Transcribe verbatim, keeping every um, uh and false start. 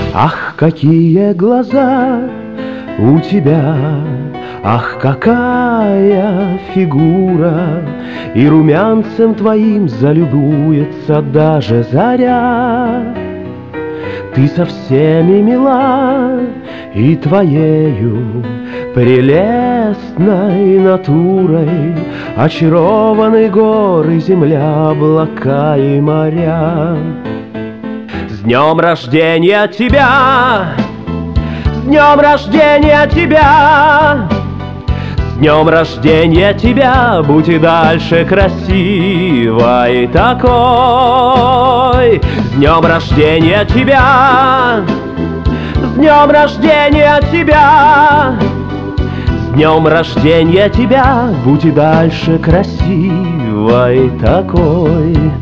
Ах, какие глаза у тебя, ах, какая фигура, и румянцем твоим залюбуется даже заря. Ты со всеми мила, и твоею прелестной натурой очарованы горы, земля, облака и моря. С днем рождения тебя! С днем рождения тебя! С днем рождения тебя! Будь и дальше красивой такой! С днем рождения тебя! С днем рождения тебя! С днем рождения тебя! Будь и дальше красивой такой!